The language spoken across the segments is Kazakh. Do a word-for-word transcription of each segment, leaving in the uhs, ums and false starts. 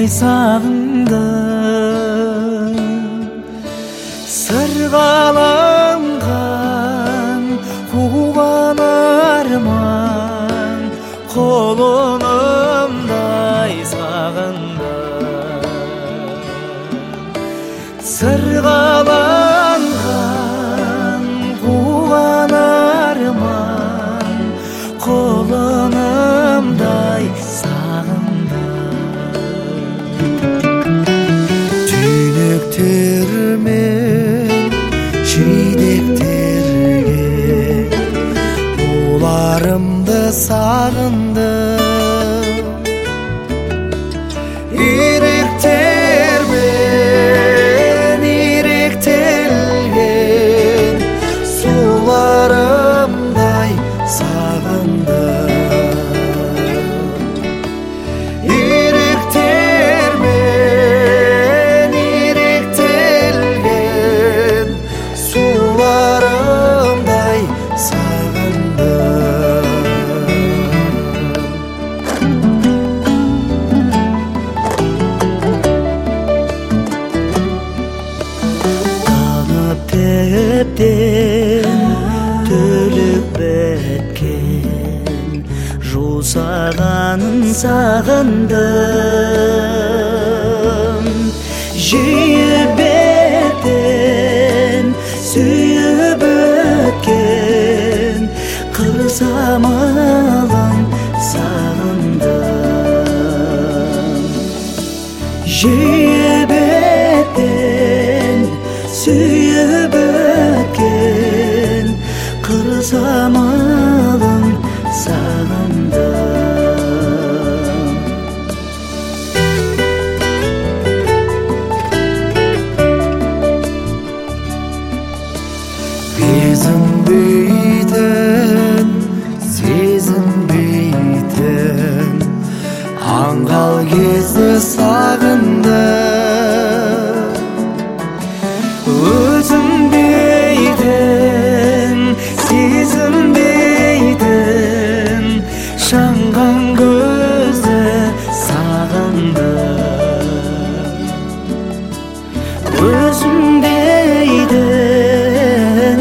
сағынғандай сағындым. Сырғаланған қуған арман құлынымдай сағындым. Сырғаланған қуған арман құлынымдай сағындым. Түйнектермен жидектерге боларымды сағындым. Иректермен иректелген суларымдай сағындым. Иректермен иректелген суларымдай сағындым. Танып тептен төліп біткен жусағанын сағындым. Жиі беттен сүйіп өткен қыр самалын сағындым. Жиі беттен сүйіп өткен қыр самалын сағындым. Безінбейтін, сезінбейтін аңғал кезді сағындым. Өзінбейтін, сезінбейтін жанған көзді сағындым. Өзінбейтін,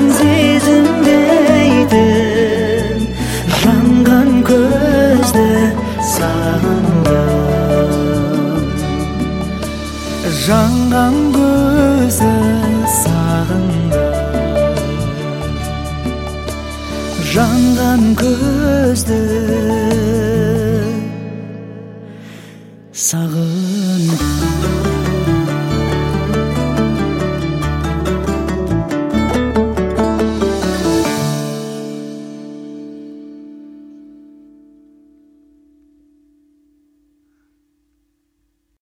сезінбейтін жанған көзді сағындым. Жанған көзді сағындым. Жанған көзді сағындым.